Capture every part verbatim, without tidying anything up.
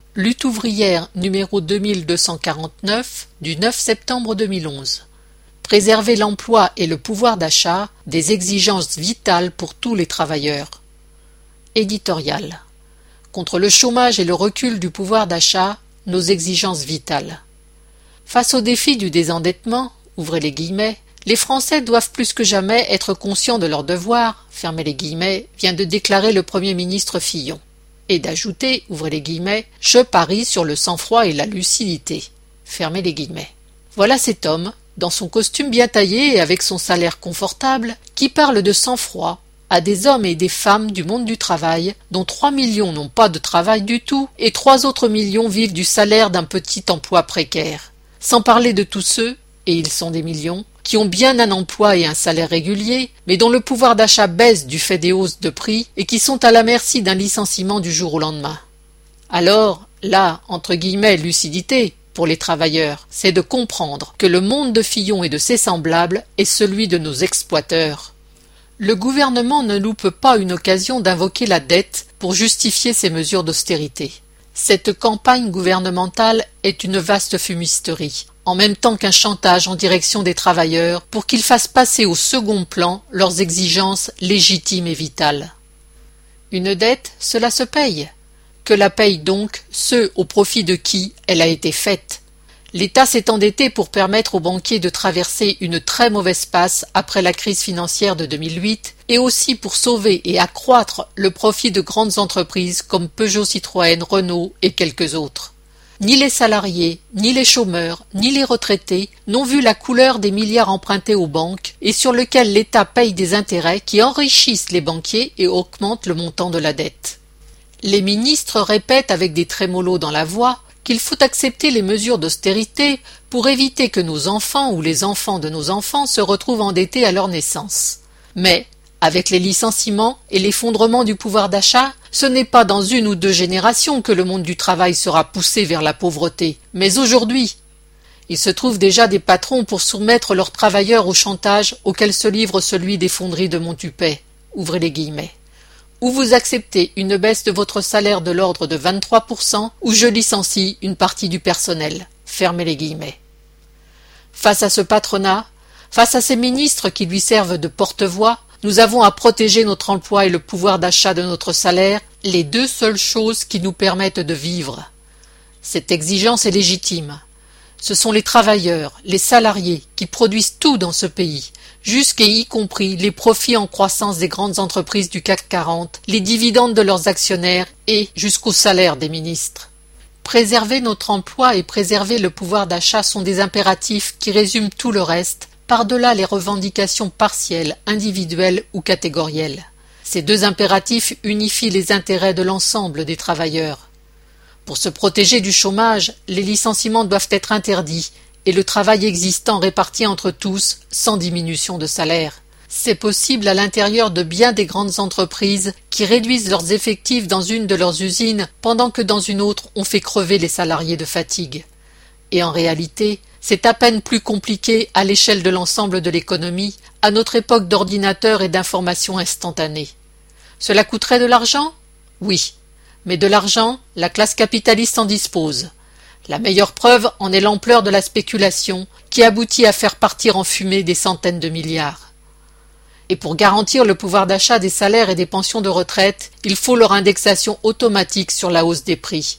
Lutte ouvrière numéro deux mille deux cent quarante-neuf du neuf septembre deux mille onze. Préserver l'emploi et le pouvoir d'achat, des exigences vitales pour tous les travailleurs. Éditorial. Contre le chômage et le recul du pouvoir d'achat, nos exigences vitales. Face au défi du désendettement, ouvrez les guillemets, les Français doivent plus que jamais être conscients de leurs devoirs, fermez les guillemets, vient de déclarer le Premier ministre Fillon. Et d'ajouter, ouvrez les guillemets, je parie sur le sang-froid et la lucidité, fermez les guillemets. Voilà cet homme, dans son costume bien taillé et avec son salaire confortable, qui parle de sang-froid à des hommes et des femmes du monde du travail, dont trois millions n'ont pas de travail du tout et trois autres millions vivent du salaire d'un petit emploi précaire. Sans parler de tous ceux, et ils sont des millions, qui ont bien un emploi et un salaire régulier, mais dont le pouvoir d'achat baisse du fait des hausses de prix et qui sont à la merci d'un licenciement du jour au lendemain. Alors, là, entre guillemets, lucidité, pour les travailleurs, c'est de comprendre que le monde de Fillon et de ses semblables est celui de nos exploiteurs. Le gouvernement ne loupe pas une occasion d'invoquer la dette pour justifier ses mesures d'austérité. Cette campagne gouvernementale est une vaste fumisterie, en même temps qu'un chantage en direction des travailleurs pour qu'ils fassent passer au second plan leurs exigences légitimes et vitales. Une dette, cela se paye. Que la payent donc ceux au profit de qui elle a été faite. L'État s'est endetté pour permettre aux banquiers de traverser une très mauvaise passe après la crise financière de deux mille huit et aussi pour sauver et accroître le profit de grandes entreprises comme Peugeot, Citroën, Renault et quelques autres. Ni les salariés, ni les chômeurs, ni les retraités n'ont vu la couleur des milliards empruntés aux banques et sur lesquels l'État paye des intérêts qui enrichissent les banquiers et augmentent le montant de la dette. Les ministres répètent avec des trémolos dans la voix qu'il faut accepter les mesures d'austérité pour éviter que nos enfants ou les enfants de nos enfants se retrouvent endettés à leur naissance. Mais, avec les licenciements et l'effondrement du pouvoir d'achat, ce n'est pas dans une ou deux générations que le monde du travail sera poussé vers la pauvreté, mais aujourd'hui. Il se trouve déjà des patrons pour soumettre leurs travailleurs au chantage auquel se livre celui des fonderies de Montupet. Ouvrez les guillemets. Ou vous acceptez une baisse de votre salaire de l'ordre de vingt-trois pour cent, ou je licencie une partie du personnel. Fermez les guillemets. Face à ce patronat, face à ces ministres qui lui servent de porte-voix, nous avons à protéger notre emploi et le pouvoir d'achat de notre salaire, les deux seules choses qui nous permettent de vivre. Cette exigence est légitime. Ce sont les travailleurs, les salariés, qui produisent tout dans ce pays, jusqu'et y compris les profits en croissance des grandes entreprises du C A C quarante, les dividendes de leurs actionnaires et jusqu'au salaire des ministres. Préserver notre emploi et préserver le pouvoir d'achat sont des impératifs qui résument tout le reste, par-delà les revendications partielles, individuelles ou catégorielles. Ces deux impératifs unifient les intérêts de l'ensemble des travailleurs. Pour se protéger du chômage, les licenciements doivent être interdits et le travail existant réparti entre tous sans diminution de salaire. C'est possible à l'intérieur de bien des grandes entreprises qui réduisent leurs effectifs dans une de leurs usines pendant que dans une autre on fait crever les salariés de fatigue. Et en réalité, c'est à peine plus compliqué à l'échelle de l'ensemble de l'économie, à notre époque d'ordinateurs et d'informations instantanées. Cela coûterait de l'argent ? Oui. Mais de l'argent, la classe capitaliste en dispose. La meilleure preuve en est l'ampleur de la spéculation qui aboutit à faire partir en fumée des centaines de milliards. Et pour garantir le pouvoir d'achat des salaires et des pensions de retraite, il faut leur indexation automatique sur la hausse des prix.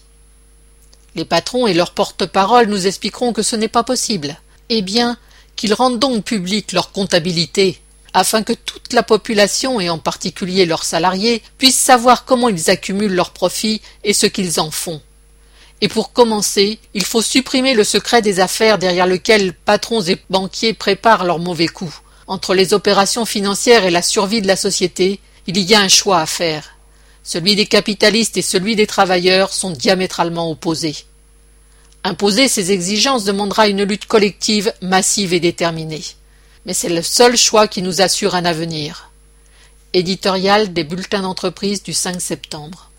Les patrons et leurs porte-parole nous expliqueront que ce n'est pas possible. Eh bien, qu'ils rendent donc publique leur comptabilité, afin que toute la population, et en particulier leurs salariés, puissent savoir comment ils accumulent leurs profits et ce qu'ils en font. Et pour commencer, il faut supprimer le secret des affaires derrière lequel patrons et banquiers préparent leurs mauvais coups. Entre les opérations financières et la survie de la société, il y a un choix à faire. Celui des capitalistes et celui des travailleurs sont diamétralement opposés. Imposer ces exigences demandera une lutte collective, massive et déterminée. Mais c'est le seul choix qui nous assure un avenir. Éditorial des bulletins d'entreprise du cinq septembre.